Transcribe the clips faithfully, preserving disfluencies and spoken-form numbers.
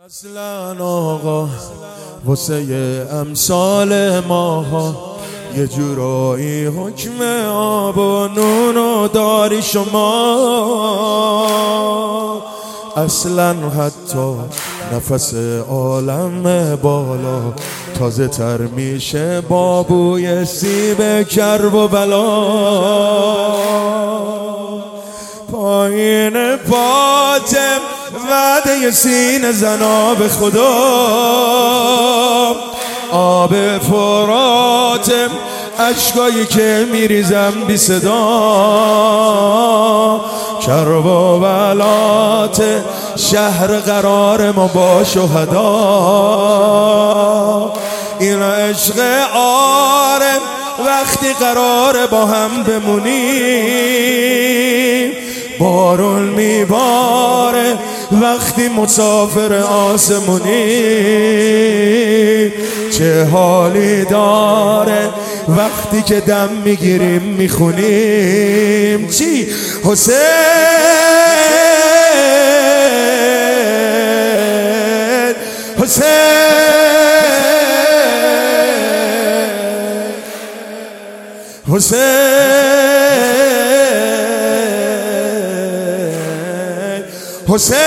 اصلا آقا واسه امثال ماها یه جورایی حکم آب و نون و داری شما. اصلا حتی نفس عالم بالا تازه تر میشه با بوی سیب کرب و بلا. پایین پاتم وعده سینه زنا به خدا، آب فراتم اشکایی که میریزم بی صدا. کرب و بلات شهر قرار ما با شهدا. این عشق عارم وقتی قرار با هم بمونیم، بارون میباره وقتی مسافر آسمونی. چه حالی داره وقتی که دم میگیریم میخونیم. چی؟ حسین حسین حسین حسین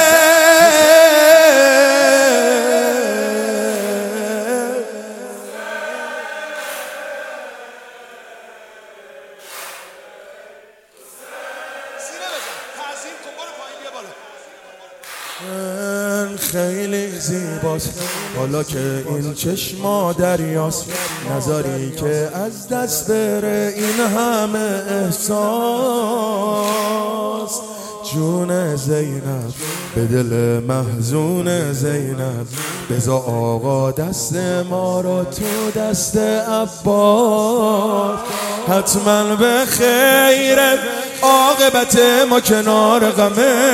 خیلی زیباست حالا که این چشما دریاست، نظری که از دست بره این همه احساس. جون زینب به دل محزون زینب، بذار آقا دست ما رو تو دست عباس. حتما به خیره عاقبت ما کنار غمه،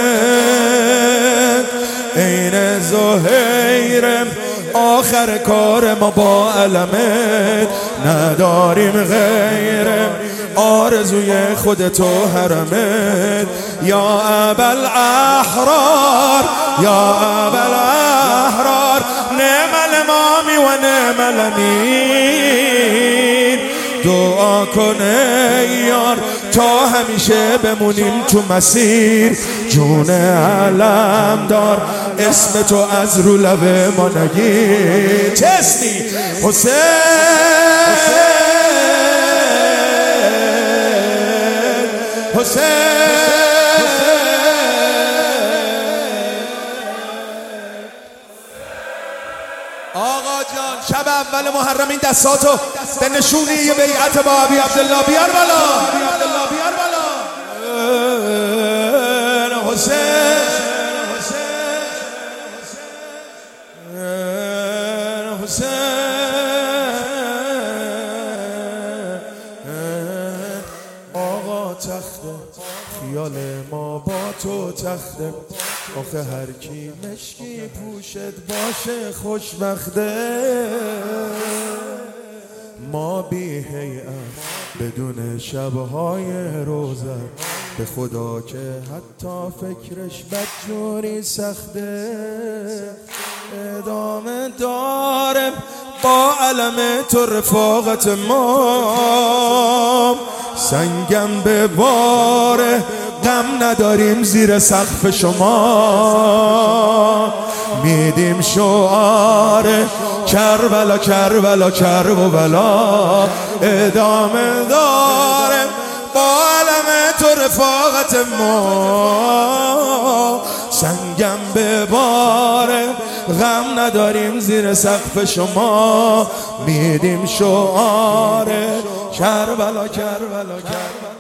این زهیرم آخر کار ما با علمت. نداریم غیرم آرزوی خودتو حرمت. یا ابل احرار یا ابل احرار، نعم الامامی و نعم الامین. دعا کنه یار تا همیشه بمونیم تو مسیر. جون علم دار اسم تو از رو لبه ما نگیر. چه اسمی؟ حسین حسین آقا جان شب اول محرم این دستاتو به نشونی یه بیعت با ابی عبدالله بیار بالا. حسین حسین آقا تخته خیال ما با تو تخته. آخه هر کی مشکی پوشت باشه خوشبخته. ما بی هیئت بدون شبهای روزه، به خدا که حتی فکرش بدجوری سخته. ادامه دارم با علم تو رفاقت ما، سنگم به باره غم نداریم زیر سقف شما. میدیم شعار کربلا کربلا کرب و بلا. ادامه دارم با علم تو رفاقت ما، سنگم به باره غم نداریم زیر سقف شما. میدیم شعار کربلا کربلا کربلا.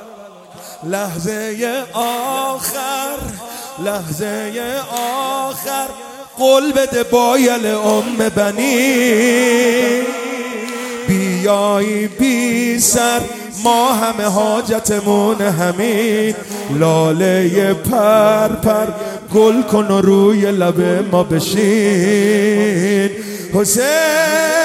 لحظه آخر لحظه آخر قول بده بایل ام بنی. بیایی بی سر ما همه حاجتمون همین. لاله پر پر گل کن و روی لب ما بشین. حسین